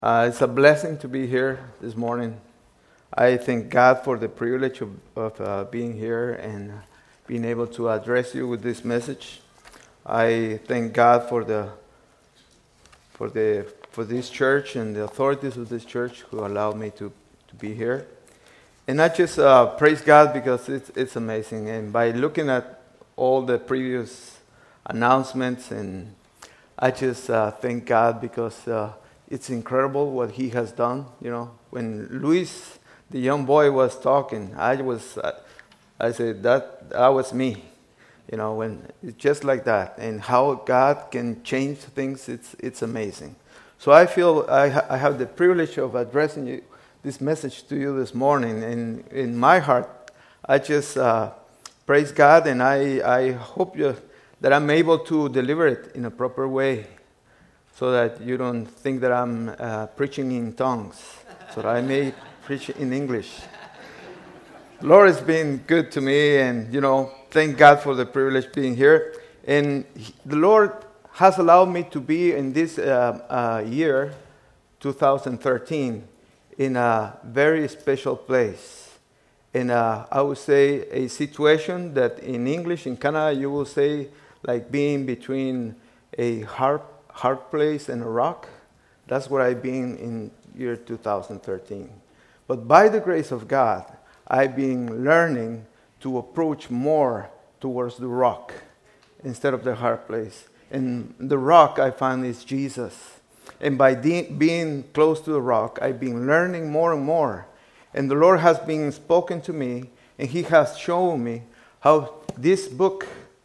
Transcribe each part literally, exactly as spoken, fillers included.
Uh, it's a blessing to be here this morning. I thank God for the privilege of, of uh, being here and being able to address you with this message. I thank God for the for the for this church and the authorities of this church who allowed me to, to be here. And I just uh, praise God because it's it's amazing. And by looking at all the previous announcements, and I just uh, thank God because. Uh, It's incredible what he has done. You know, when Luis, the young boy, was talking, I was, uh, I said that that was me. You know, when it's just like that, and how God can change things, it's it's amazing. So I feel I, ha- I have the privilege of addressing you, this message to you this morning, and in my heart, I just uh, praise God, and I I hope you, that I'm able to deliver it in a proper way, so that you don't think that I'm uh, preaching in tongues, so that I may preach in English. Lord has been good to me, and, you know, thank God for the privilege of being here. And he, the Lord has allowed me to be in this uh, uh, year, two thousand thirteen, in a very special place. In, a, I would say, a situation that in English, in Canada, you will say like being between a harp hard place and a rock. That's where I've been in year two thousand thirteen. But by the grace of God, I've been learning to approach more towards the rock instead of the hard place. And the rock I find is Jesus. And by de- being close to the rock, I've been learning more and more. And the Lord has been spoken to me, and He has shown me how this book,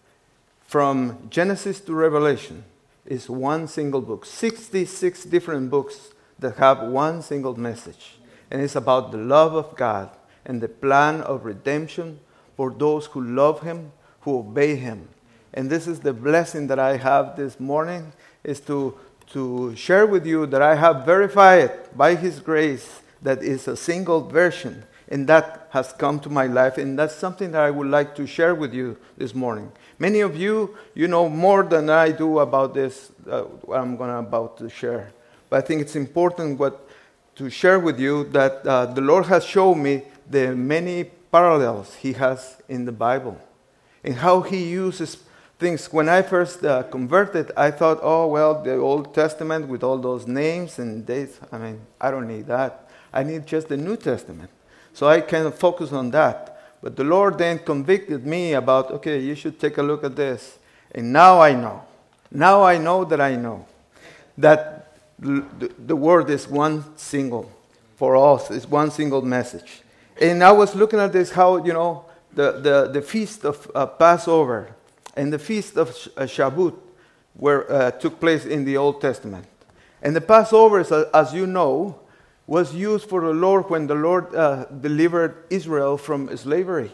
from Genesis to Revelation, is one single book. sixty-six different books that have one single message. And it's about the love of God and the plan of redemption for those who love Him, who obey Him. And this is the blessing that I have this morning, is to, to share with you that I have verified by His grace that is a single version. And that has come to my life. And that's something that I would like to share with you this morning. Many of you, you know more than I do about this, uh, what I'm going to about to share. But I think it's important what to share with you that uh, the Lord has shown me the many parallels He has in the Bible. And how He uses things. When I first uh, converted, I thought, oh, well, the Old Testament with all those names and dates, I mean, I don't need that. I need just the New Testament. So I kind of focused on that. But the Lord then convicted me about, okay, you should take a look at this. And now I know. Now I know that I know. That the, the word is one single for us. It's one single message. And I was looking at this, how, you know, the, the, the feast of uh, Passover and the feast of Sh- uh, Shavuot were, uh, took place in the Old Testament. And the Passover, as, as you know, was used for the Lord when the Lord uh, delivered Israel from slavery.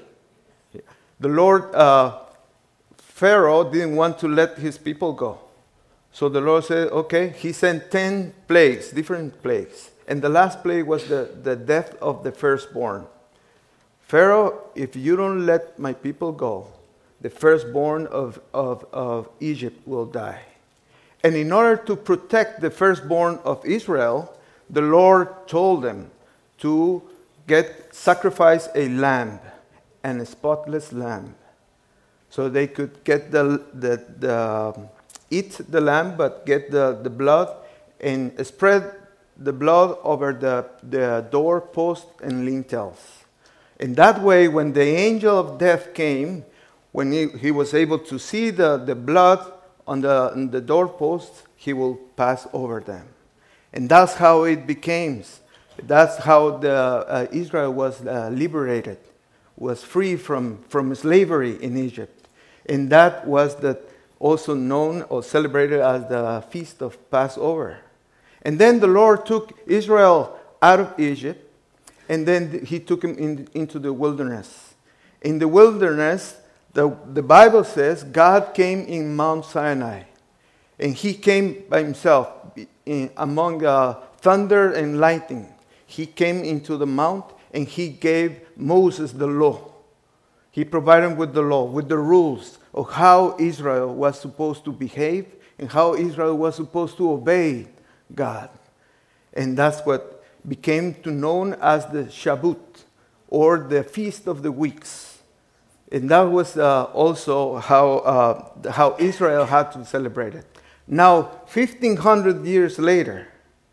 The Lord, uh, Pharaoh didn't want to let his people go. So the Lord said, okay, He sent ten plagues, different plagues. And the last plague was the, the death of the firstborn. Pharaoh, if you don't let my people go, the firstborn of, of, of Egypt will die. And in order to protect the firstborn of Israel, the Lord told them to get sacrifice a lamb, and a spotless lamb, so they could get the the, the eat the lamb, but get the, the blood and spread the blood over the the doorpost and lintels. In that way, when the angel of death came, when he, he was able to see the, the blood on the on the doorpost, he will pass over them. And that's how it became. That's how the, uh, Israel was uh, liberated, was free from, from slavery in Egypt. And that was the, also known or celebrated as the Feast of Passover. And then the Lord took Israel out of Egypt, and then He took him in, into the wilderness. In the wilderness, the, the Bible says God came in Mount Sinai. And He came by Himself in, among uh, thunder and lightning. He came into the mount, and He gave Moses the law. He provided him with the law, with the rules of how Israel was supposed to behave and how Israel was supposed to obey God. And that's what became to known as the Shavuot, or the Feast of the Weeks. And that was uh, also how, uh, how Israel had to celebrate it. Now, fifteen hundred years later,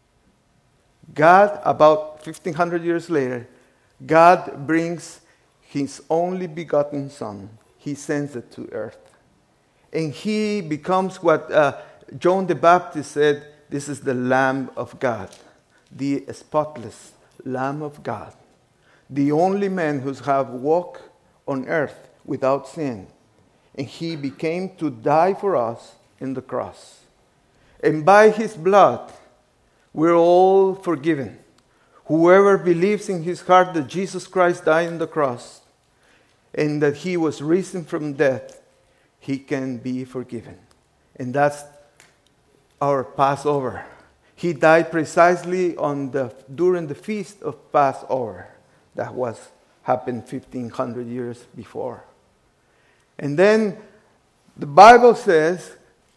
God, about fifteen hundred years later, God brings his only begotten Son. He sends it to earth. And he becomes what uh, John the Baptist said, this is the Lamb of God, the spotless Lamb of God, the only man who have walked on earth without sin. And he became to die for us in the cross. And by his blood, we're all forgiven. Whoever believes in his heart that Jesus Christ died on the cross and that he was risen from death, he can be forgiven. And that's our Passover. He died precisely on the during the feast of Passover. That was happened fifteen hundred years before. And then the Bible says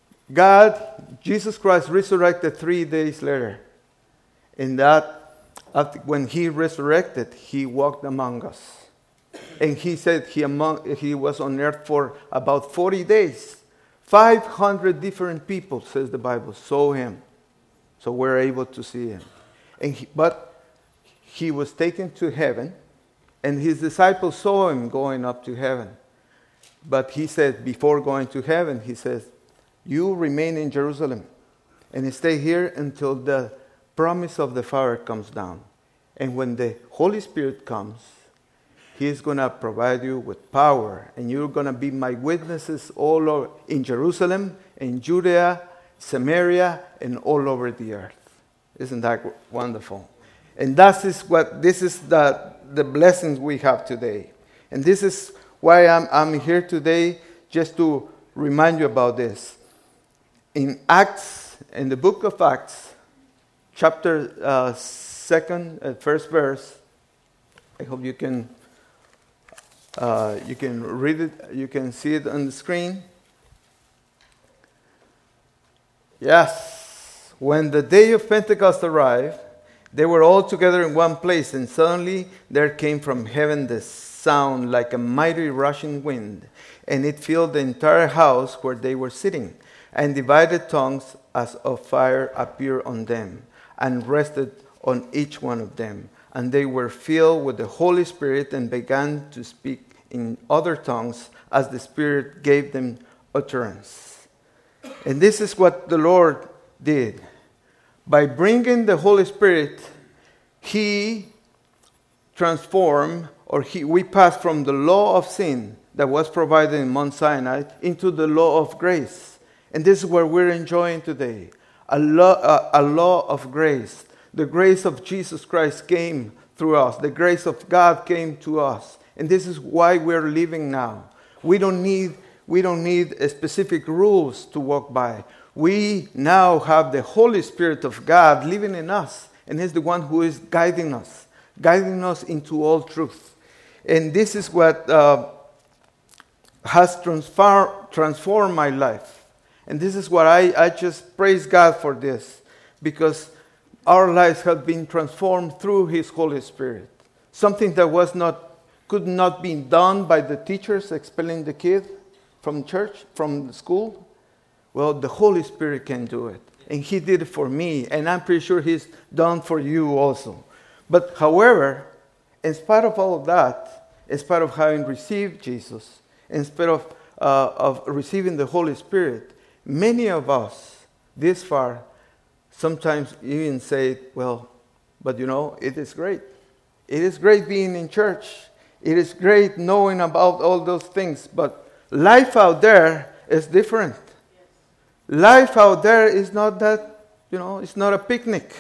God, Jesus Christ resurrected three days later. And that, after, when he resurrected, he walked among us. And he said he, among, he was on earth for about forty days. five hundred different people, says the Bible, saw him. So we're able to see him. And he, but he was taken to heaven, and his disciples saw him going up to heaven. But he said, before going to heaven, he says, you remain in Jerusalem and stay here until the promise of the Father comes down. And when the Holy Spirit comes, he is going to provide you with power, and you're going to be my witnesses all over in Jerusalem, in Judea, Samaria, and all over the earth. Isn't that wonderful? And that is what this is the the blessings we have today. And this is why I'm I'm here today, just to remind you about this. In Acts, in the book of Acts, chapter uh, second, uh, first verse. I hope you can uh, you can read it. You can see it on the screen. Yes, when the day of Pentecost arrived, they were all together in one place, and suddenly there came from heaven the sound like a mighty rushing wind, and it filled the entire house where they were sitting. And divided tongues as of fire appeared on them, and rested on each one of them. And they were filled with the Holy Spirit, and began to speak in other tongues as the Spirit gave them utterance. And this is what the Lord did. By bringing the Holy Spirit, He transformed, or he, we passed from the law of sin that was provided in Mount Sinai into the law of grace. And this is what we're enjoying today. A law, a, a law of grace. The grace of Jesus Christ came through us. The grace of God came to us. And this is why we're living now. We don't need, we don't need specific rules to walk by. We now have the Holy Spirit of God living in us. And He's the one who is guiding us. Guiding us into all truth. And this is what uh, has transform, transformed my life. And this is what I, I just praise God for this, because our lives have been transformed through His Holy Spirit. Something that was not, could not be done by the teachers expelling the kid from church, from the school. Well, the Holy Spirit can do it. And He did it for me, and I'm pretty sure He's done for you also. But however, in spite of all of that, in spite of having received Jesus, in spite of, uh, of receiving the Holy Spirit, many of us, this far, sometimes even say, well, but you know, it is great. It is great being in church. It is great knowing about all those things. But life out there is different. Yes. Life out there is not that, you know, it's not a picnic.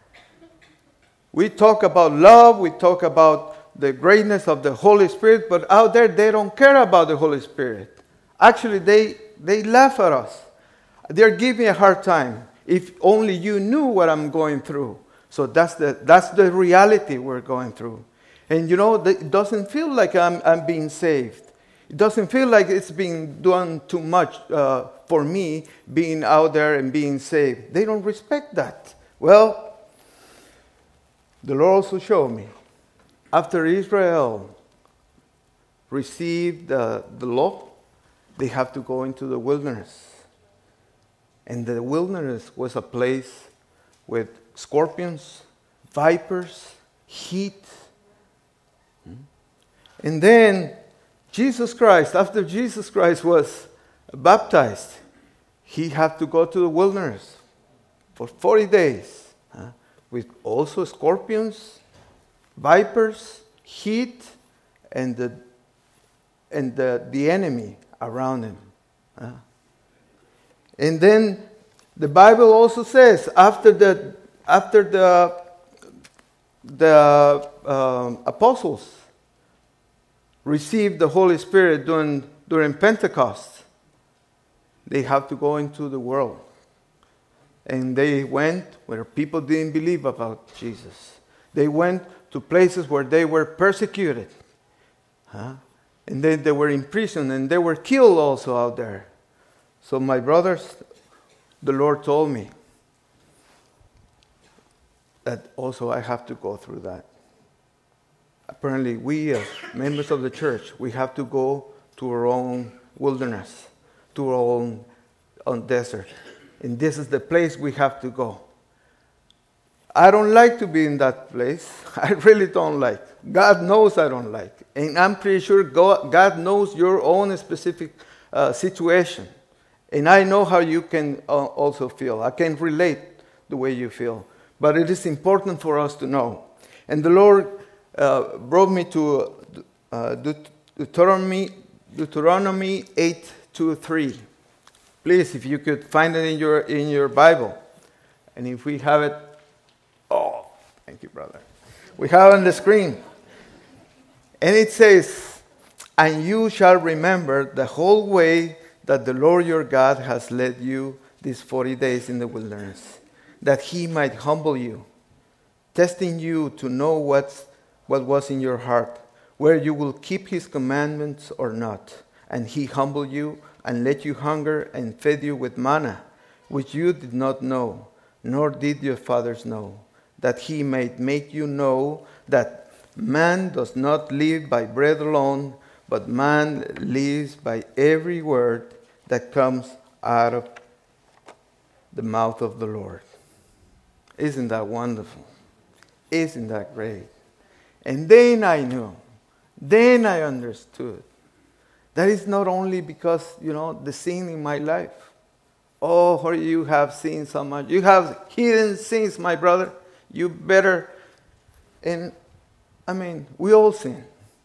We talk about love. We talk about the greatness of the Holy Spirit. But out there, they don't care about the Holy Spirit. Actually, they, they laugh at us. They're giving me a hard time. If only you knew what I'm going through. So that's the that's the reality we're going through. And you know, it doesn't feel like I'm I'm being saved. It doesn't feel like it's being done too much uh, for me being out there and being saved. They don't respect that. Well, The Lord also showed me, after Israel received the, the law, they have to go into the wilderness. And the wilderness was a place with scorpions, vipers, heat. And then Jesus Christ, after Jesus Christ was baptized, he had to go to the wilderness for forty days huh, with also scorpions, vipers, heat, and the, and the, the enemy around him. Huh. And then the Bible also says after the after the the um, apostles received the Holy Spirit during during Pentecost, they have to go into the world. And they went where people didn't believe about Jesus. They went to places where they were persecuted. Huh? And then they were in prison and they were killed also out there. So my brothers, the Lord told me that also I have to go through that. Apparently, we as members of the church, we have to go to our own wilderness, to our own, own desert. And this is the place we have to go. I don't like to be in that place. I really don't like. God knows I don't like. And I'm pretty sure God, God knows your own specific uh, situation. And I know how you can uh, also feel. I can relate the way you feel. But it is important for us to know. And the Lord uh, brought me to uh, Deuteronomy, Deuteronomy eight two three. Please, if you could find it in your in your Bible. And if we have it, oh, thank you, brother. We have it on the screen. And it says, "And you shall remember the whole way that the Lord your God has led you these forty days in the wilderness, that he might humble you, testing you to know what's, what was in your heart, where you will keep his commandments or not. And he humbled you and let you hunger and fed you with manna, which you did not know, nor did your fathers know, that he might make you know that man does not live by bread alone, but man lives by every word that comes out of the mouth of the Lord." Isn't that wonderful? Isn't that great? And then I knew, then I understood that it's not only because, you know, the sin in my life. Oh, how you have sinned so much. You have hidden sins, my brother. You better. And, I mean, we all sin.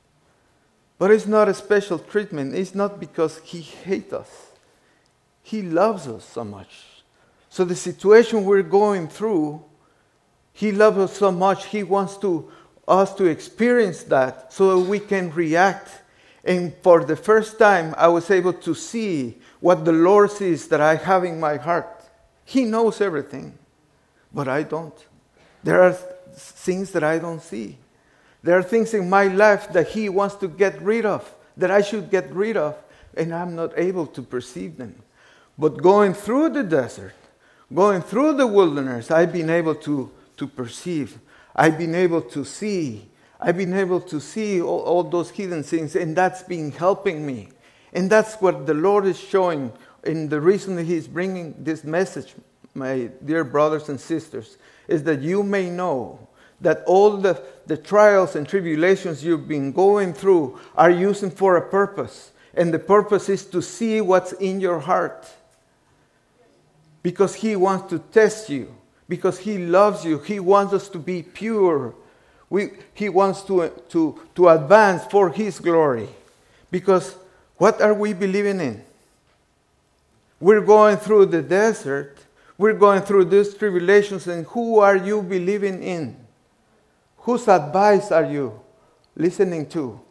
But it's not a special treatment. It's not because he hates us. He loves us so much. So the situation we're going through, he loves us so much, he wants to us to experience that so that we can react. And for the first time, I was able to see what the Lord sees that I have in my heart. He knows everything, but I don't. There are things that I don't see. There are things in my life that he wants to get rid of, that I should get rid of, and I'm not able to perceive them. But going through the desert, going through the wilderness, I've been able to, to perceive. I've been able to see. I've been able to see all, all those hidden things, and that's been helping me. And that's what the Lord is showing. And the reason that he's bringing this message, my dear brothers and sisters, is that you may know that all the, the trials and tribulations you've been going through are using for a purpose. And the purpose is to see what's in your heart. Because he wants to test you. Because he loves you. He wants us to be pure. We, he wants to, to, to advance for his glory. Because what are we believing in? We're going through the desert. We're going through these tribulations. And who are you believing in? Whose advice are you listening to?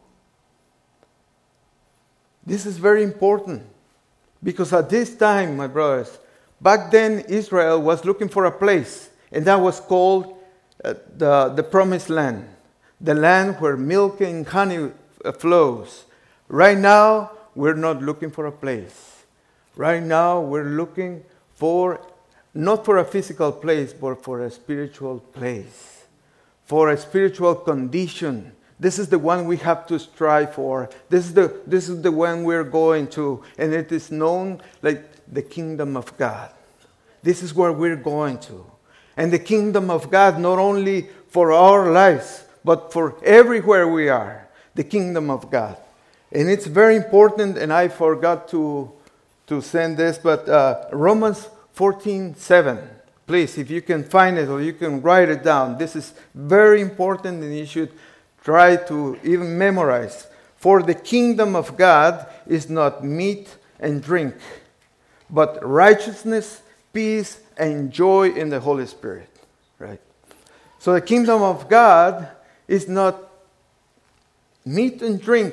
This is very important. Because at this time, my brothers, back then Israel was looking for a place. And that was called uh, the, the Promised Land. The land where milk and honey flows. Right now, we're not looking for a place. Right now, we're looking for, not for a physical place, but for a spiritual place. for a spiritual condition. This is the one we have to strive for. This is the, this is the one we're going to. And it is known like the kingdom of God. This is where we're going to. And the kingdom of God, not only for our lives, but for everywhere we are. The kingdom of God. And it's very important, and I forgot to, to send this, but uh, Romans fourteen seven. Please, if you can find it or you can write it down. This is very important, and you should try to even memorize. For the kingdom of God is not meat and drink, but righteousness, peace, and joy in the Holy Spirit. Right? So the kingdom of God is not meat and drink.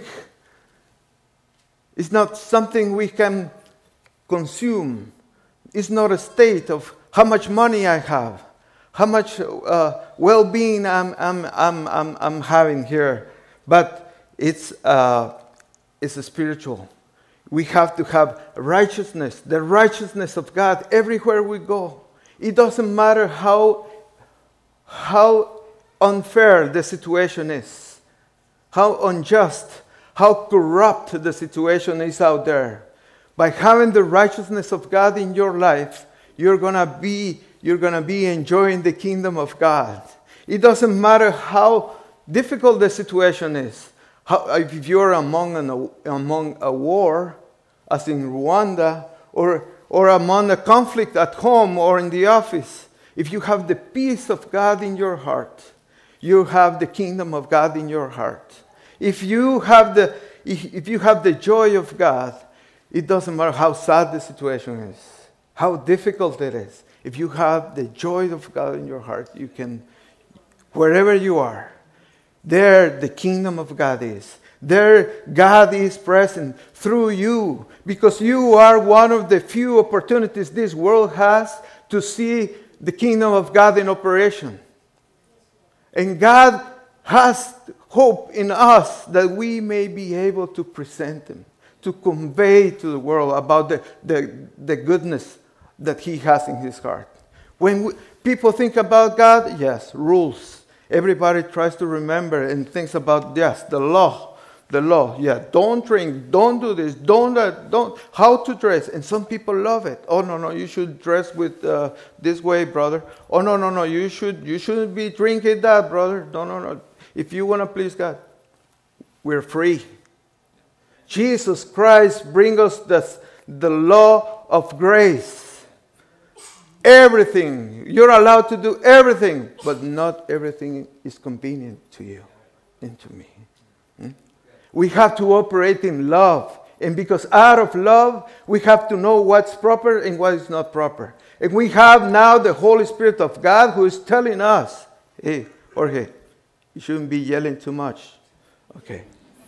It's not something we can consume. It's not a state of how much money I have, how much uh, well-being I'm, I'm, I'm, I'm, I'm having here. But it's, uh, it's a spiritual. We have to have righteousness, the righteousness of God everywhere we go. It doesn't matter how, how unfair the situation is, how unjust, how corrupt the situation is out there. By having the righteousness of God in your life, you're gonna be you're gonna be enjoying the kingdom of God. It doesn't matter how difficult the situation is. How, if you're among an, among a war, as in Rwanda, or or among a conflict at home or in the office, if you have the peace of God in your heart, you have the kingdom of God in your heart. If you have the if, if you have the joy of God, it doesn't matter how sad the situation is, how difficult it is. If you have the joy of God in your heart, you can, wherever you are, there the kingdom of God is. There God is present through you, because you are one of the few opportunities this world has to see the kingdom of God in operation. And God has hope in us that we may be able to present Him, to convey to the world about the, the, the goodness that He has in His heart. When we, people think about God, yes, rules. Everybody tries to remember and thinks about, yes, the law. The law, yeah, don't drink, don't do this, don't that, don't, how to dress. And some people love it. Oh, no, no, you should dress with uh, this way, brother. Oh, no, no, no, you, should, you shouldn't be drinking that, brother. No, no, no. If you want to please God, we're free. Jesus Christ brings us the, the law of grace. Everything. You're allowed to do everything, but not everything is convenient to you and to me. Hmm? We have to operate in love. And because out of love, we have to know what's proper and what is not proper. And we have now the Holy Spirit of God who is telling us, hey, Jorge, you shouldn't be yelling too much. Okay.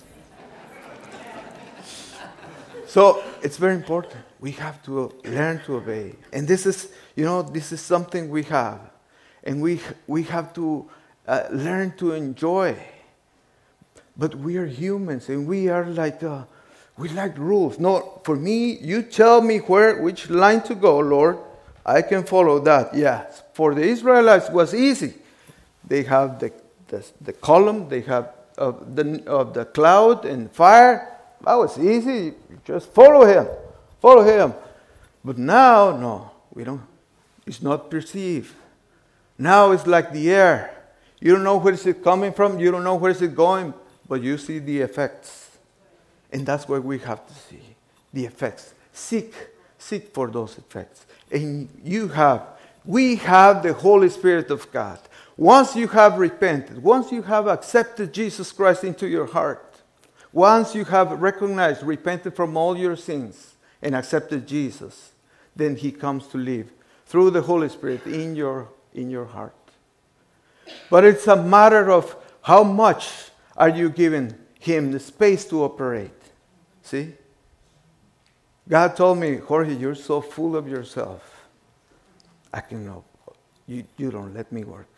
So it's very important. We have to learn to obey. And this is, you know, this is something we have. And we we have to uh, learn to enjoy. But we are humans, and we are like, uh, we like rules. No, for me, you tell me where, which line to go, Lord. I can follow that. Yes. For the Israelites, it was easy. They have the the, the column, they have uh, the of the cloud and fire. That was easy. Just follow Him, follow Him. But now, no, we don't. It's not perceived. Now it's like the air. You don't know where is it coming from. You don't know where is it going. But you see the effects. And that's what we have to see. The effects. Seek. Seek for those effects. And you have, we have the Holy Spirit of God. Once you have repented, once you have accepted Jesus Christ into your heart, once you have recognized, repented from all your sins, and accepted Jesus, then He comes to live through the Holy Spirit in your, in your heart. But it's a matter of how much are you giving Him the space to operate? See? God told me, Jorge, you're so full of yourself. I cannot. You, you don't let me work.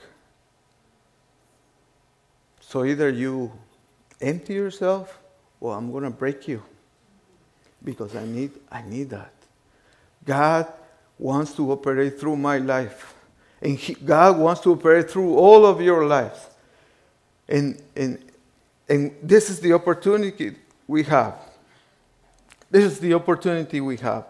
So either you empty yourself or I'm going to break you. Because I need, I need that. God wants to operate through my life. And he, God wants to operate through all of your lives. And, and, and this is the opportunity we have. This is the opportunity we have.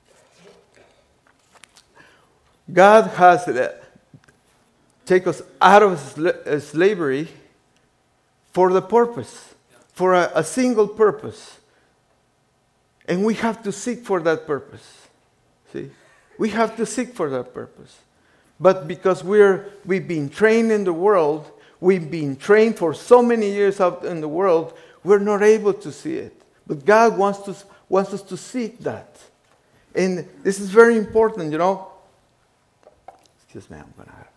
God has uh, taken us out of sl- slavery for the purpose, for a, a single purpose. And we have to seek for that purpose. See? We have to seek for that purpose. But because we're, we've been trained in the world, we've been trained for so many years out in the world, we're not able to see it. But God wants to, wants us to seek that. And this is very important, you know. Excuse me, I'm going to have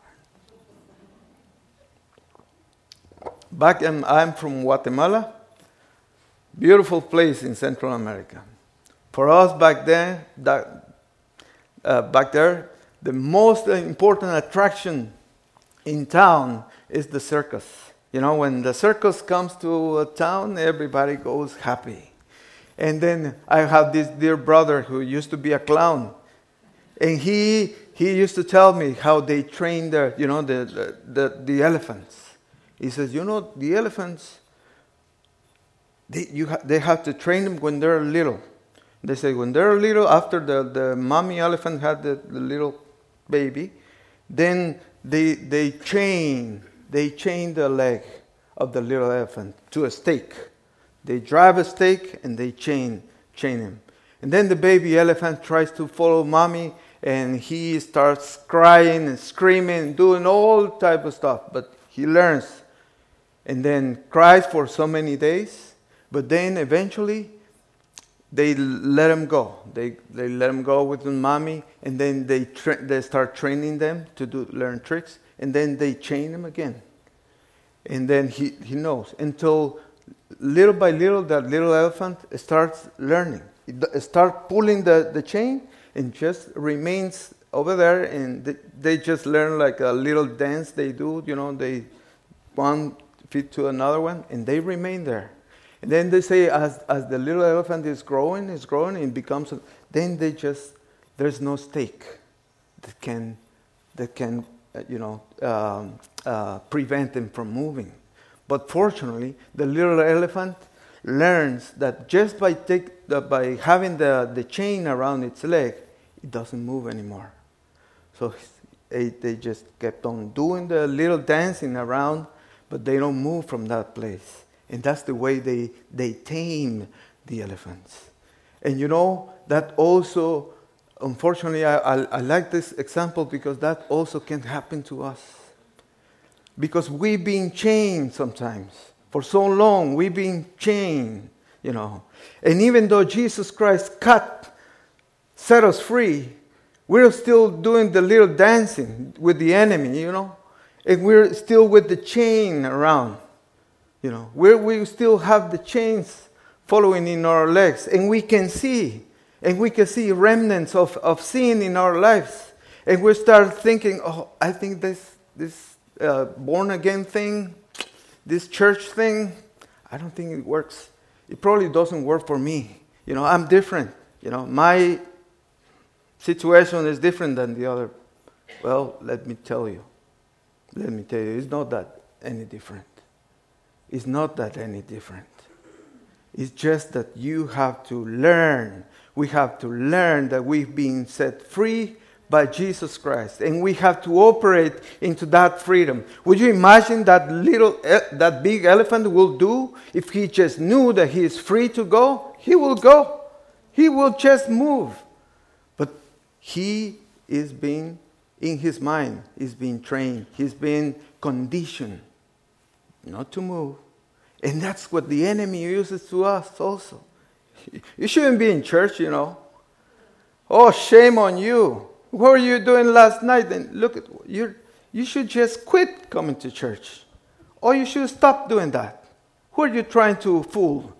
Back in, I'm from Guatemala. Beautiful place in Central America. For us back then, that, uh, back there, the most important attraction in town is the circus. You know, when the circus comes to a town, everybody goes happy. And then I have this dear brother who used to be a clown. And he he used to tell me how they train the, you know, the, the, the, the elephants. He says, you know, the elephants, they, you ha- they have to train them when they're little. They say when they're little, after the, the mommy elephant had the, the little baby, then they they chain, they chain the leg of the little elephant to a stake. They drive a stake and they chain, chain him. And then the baby elephant tries to follow mommy, and he starts crying and screaming, doing all type of stuff. But he learns and then cries for so many days. But then eventually they let him go. They they let him go with the mommy, and then they tra- they start training them to do learn tricks, and then they chain him again. And then he, he knows until little by little that little elephant starts learning. It starts pulling the, the chain and just remains over there, and they, they just learn like a little dance they do, you know, they one feet to another one, and they remain there. And then they say as as the little elephant is growing, is growing, and becomes, a, then they just, there's no stake that can, that can uh, you know, um, uh, prevent them from moving. But fortunately, the little elephant learns that just by take the, by having the, the chain around its leg, it doesn't move anymore. So they, they just kept on doing the little dancing around, but they don't move from that place. And that's the way they, they tame the elephants. And you know, that also, unfortunately, I, I, I like this example because that also can happen to us. Because we've been chained sometimes. For so long, we've been chained, you know. And even though Jesus Christ cut, set us free, we're still doing the little dancing with the enemy, you know. And we're still with the chain around. You know, we we still have the chains following in our legs, and we can see, and we can see remnants of, of sin in our lives, and we start thinking, oh, I think this this uh, born again thing, this church thing, I don't think it works. It probably doesn't work for me. You know, I'm different. You know, my situation is different than the other. Well, let me tell you, let me tell you, it's not that any different. It's not that any different. It's just that you have to learn. We have to learn that we've been set free by Jesus Christ, and we have to operate into that freedom. Would you imagine that little, that big elephant will do if he just knew that he is free to go? He will go. He will just move. But he is being, in his mind, he's being trained. He's being conditioned not to move. And that's what the enemy uses to us also. You shouldn't be in church, you know. Oh, shame on you. What were you doing last night? And look, at you you should just quit coming to church. Or you should stop doing that. Who are you trying to fool?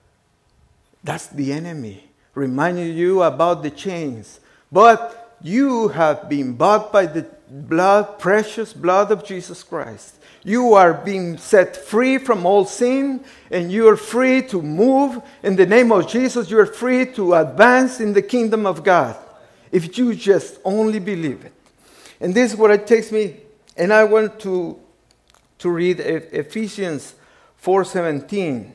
That's the enemy, reminding you about the chains. But you have been bought by the blood, precious blood of Jesus Christ. You are being set free from all sin, and you are free to move. In the name of Jesus, you are free to advance in the kingdom of God, if you just only believe it. And this is what it takes me, and I want to to read Ephesians four seventeen.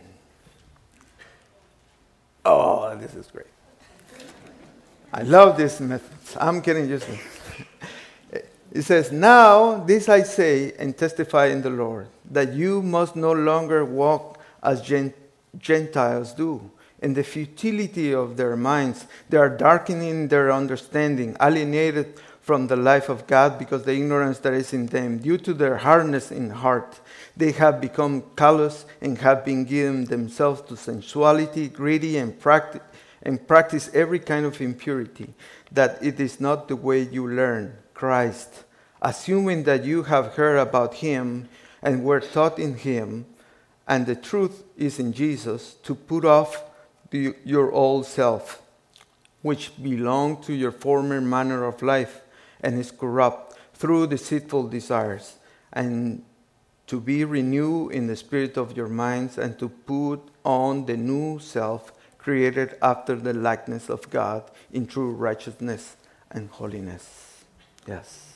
Oh, this is great. I love this method. I'm getting used to it. It says, "Now this I say and testify in the Lord, that you must no longer walk as Gentiles do, in the futility of their minds. They are darkening their understanding, alienated from the life of God because the ignorance that is in them. Due to their hardness in heart, they have become callous and have been given themselves to sensuality, greedy, and practice, and practice every kind of impurity, that it is not the way you learn Christ, assuming that you have heard about him and were taught in him, and the truth is in Jesus, to put off the, your old self, which belonged to your former manner of life and is corrupt through deceitful desires, and to be renewed in the spirit of your minds, and to put on the new self, created after the likeness of God in true righteousness and holiness." Yes.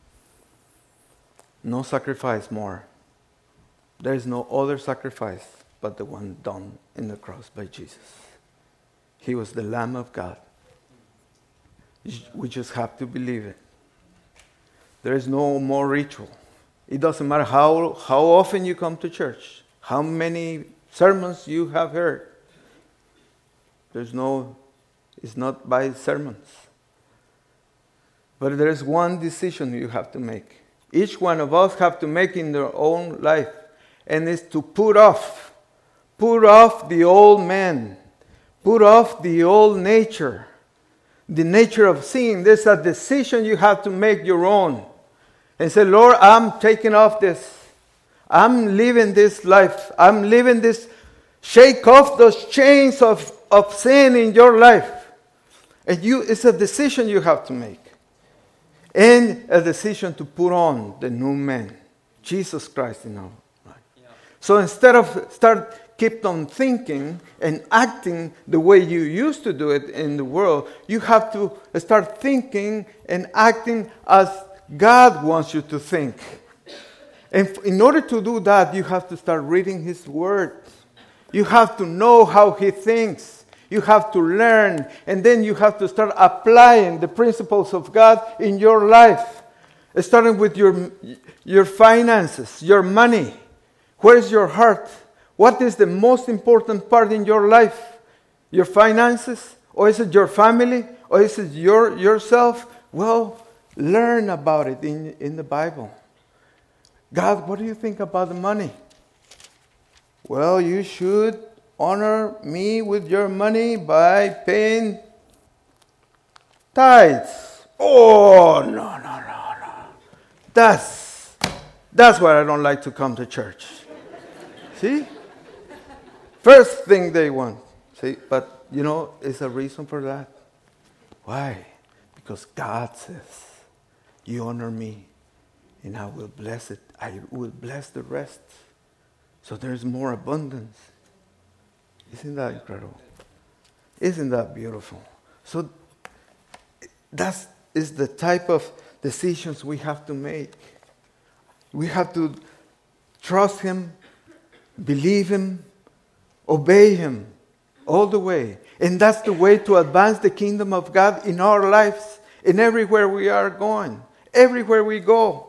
No sacrifice more. There is no other sacrifice but the one done in the cross by Jesus. He was the Lamb of God. We just have to believe it. There is no more ritual. It doesn't matter how, how often you come to church, how many sermons you have heard. There's no, it's not by sermons. But there is one decision you have to make. Each one of us have to make in their own life. And it's to put off, put off the old man, put off the old nature, the nature of sin. There's a decision you have to make your own. And say, "Lord, I'm taking off this. I'm living this life. I'm living this." Shake off those chains of, of sin in your life. And you, it's a decision you have to make. And a decision to put on the new man, Jesus Christ in our life. Yeah. So instead of start keep on thinking and acting the way you used to do it in the world, you have to start thinking and acting as God wants you to think. And in order to do that, you have to start reading His Word. You have to know how He thinks. You have to learn. And then you have to start applying the principles of God in your life. Starting with your, your finances, your money. Where is your heart? What is the most important part in your life? Your finances? Or is it your family? Or is it your yourself? Well, learn about it in, in the Bible. God, what do you think about the money? Well, you should honor me with your money by paying tithes. Oh, no, no, no, no. That's, that's why I don't like to come to church. See? First thing they want. See? But, you know, it's a reason for that. Why? Because God says, you honor me, and I will bless it. I will bless the rest. So there's more abundance. Isn't that incredible? Isn't that beautiful? So that is the type of decisions we have to make. We have to trust Him, believe Him, obey Him all the way. And that's the way to advance the kingdom of God in our lives, in everywhere we are going, everywhere we go.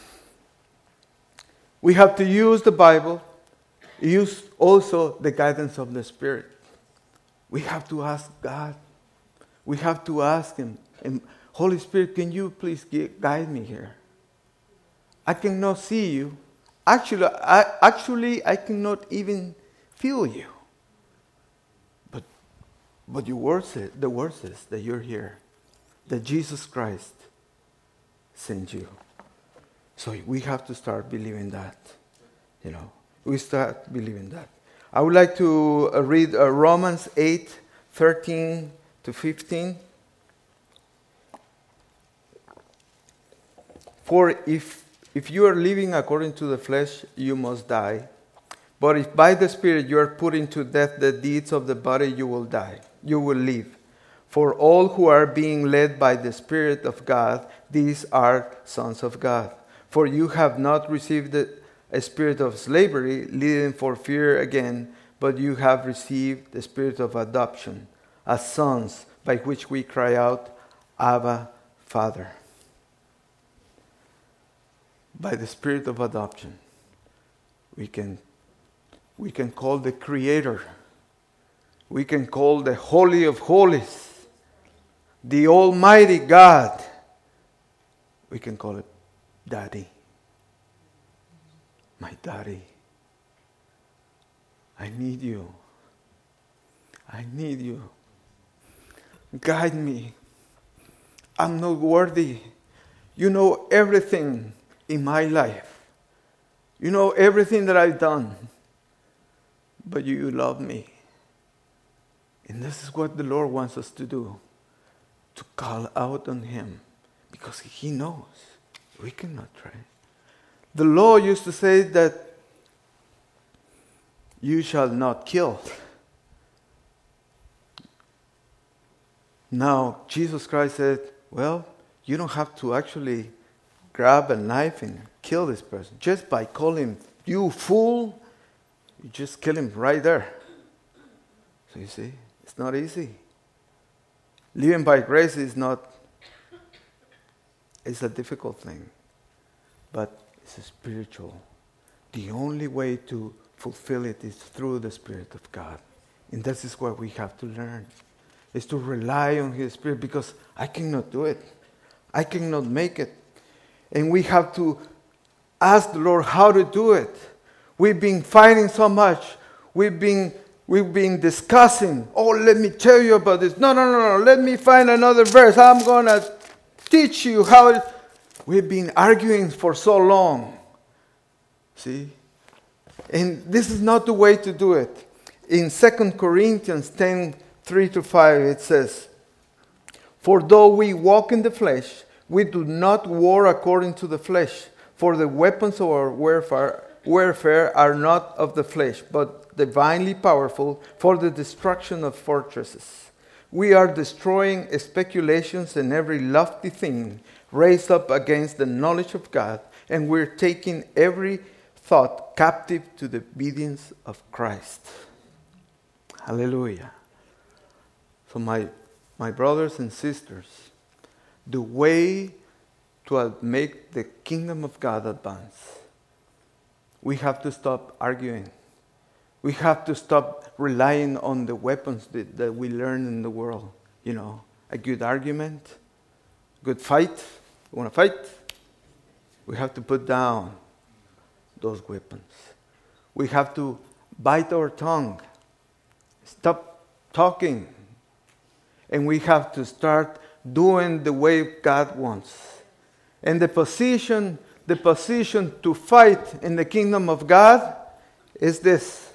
We have to use the Bible, use also the guidance of the Spirit. We have to ask God. We have to ask Him, and Holy Spirit, can you please guide me here? I cannot see you. Actually, I, actually, I cannot even feel you. But, but your word says, the word says that you're here, that Jesus Christ sent you. So we have to start believing that, you know. We start believing that. I would like to uh, read uh, Romans eight, thirteen to fifteen. For if if you are living according to the flesh, you must die. But if by the Spirit you are putting to death the deeds of the body, you will die. You will live. For all who are being led by the Spirit of God, these are sons of God. For you have not received the a spirit of slavery, leading for fear again, but you have received the spirit of adoption as sons, by which we cry out, Abba, Father. By the spirit of adoption, we can, we can call the Creator, we can call the Holy of Holies, the Almighty God, we can call it Daddy. My Daddy. I need you. I need you. Guide me. I'm not worthy. You know everything in my life. You know everything that I've done. But you love me. And this is what the Lord wants us to do. To call out on Him. Because He knows. We cannot try. The law used to say that you shall not kill. Now, Jesus Christ said, well, you don't have to actually grab a knife and kill this person. Just by calling you fool, you just kill him right there. So you see, it's not easy. Living by grace is not, it's a difficult thing. But it's a spiritual. The only way to fulfill it is through the Spirit of God. And this is what we have to learn. Is to rely on His Spirit, because I cannot do it. I cannot make it. And we have to ask the Lord how to do it. We've been fighting so much. We've been we've been discussing. Oh, let me tell you about this. No, no, no, no. Let me find another verse. I'm going to teach you how it... We've been arguing for so long. See? And this is not the way to do it. In Second Corinthians ten, three to five, it says, for though we walk in the flesh, we do not war according to the flesh. For the weapons of our warfare, warfare are not of the flesh, but divinely powerful for the destruction of fortresses. We are destroying speculations and every lofty thing raised up against the knowledge of God, and we're taking every thought captive to the obedience of Christ. Hallelujah. So my, my brothers and sisters, the way to make the kingdom of God advance, we have to stop arguing. We have to stop relying on the weapons that, that we learn in the world. You know, a good argument, good fight. You want to fight? We have to put down those weapons. We have to bite our tongue. Stop talking. And we have to start doing the way God wants. And the position, the position to fight in the kingdom of God is this.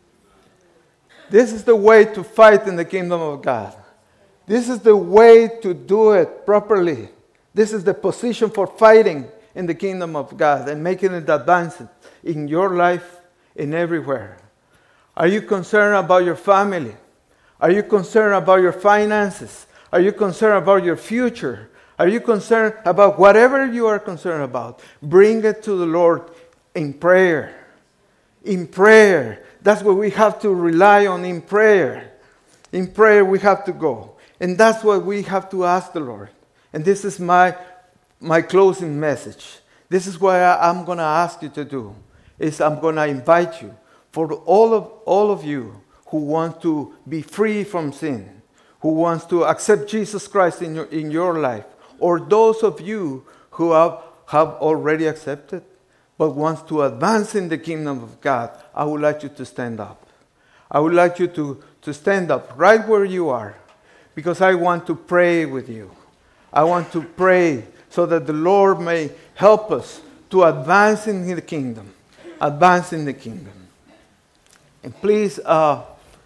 This is the way to fight in the kingdom of God. This is the way to do it properly. This is the position for fighting in the kingdom of God and making it advance in your life and everywhere. Are you concerned about your family? Are you concerned about your finances? Are you concerned about your future? Are you concerned about whatever you are concerned about? Bring it to the Lord in prayer. In prayer. That's what we have to rely on, in prayer. In prayer we have to go. And that's what we have to ask the Lord. And this is my, my closing message. This is what I, I'm going to ask you to do. Is I'm going to invite you, for all of all of you who want to be free from sin, who wants to accept Jesus Christ in your in your life, or those of you who have, have already accepted, but wants to advance in the kingdom of God, I would like you to stand up. I would like you to, to stand up right where you are, because I want to pray with you. I want to pray so that the Lord may help us to advance in the kingdom. Advance in the kingdom. And please, uh,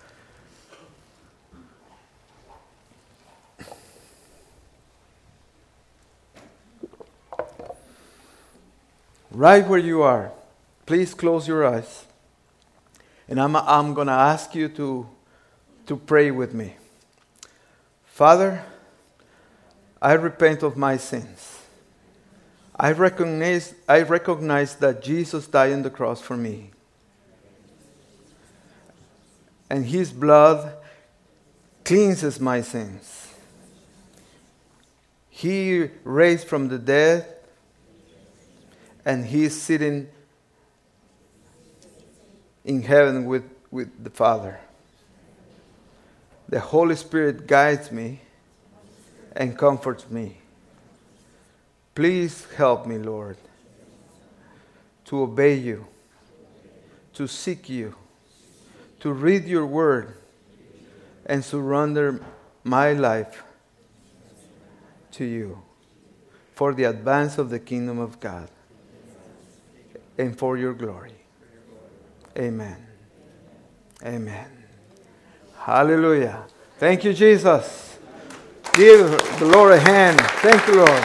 right where you are, please close your eyes. And I'm, I'm going to ask you to, to pray with me. Father, I repent of my sins. I recognize, I recognize that Jesus died on the cross for me. And his blood cleanses my sins. He raised from the dead, and he is sitting in heaven with, with the Father. The Holy Spirit guides me and comforts me. Please help me, Lord, to obey you, to seek you, to read your word, and surrender my life to you for the advance of the kingdom of God and for your glory. Amen. Amen. Hallelujah. Thank you, Jesus. Give the Lord a hand. Thank you, Lord.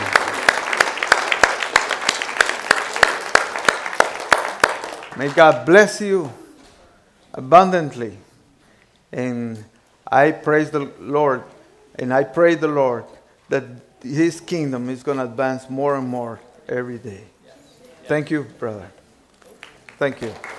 May God bless you abundantly. And I praise the Lord, and I pray the Lord that his kingdom is going to advance more and more every day. Thank you, brother. Thank you.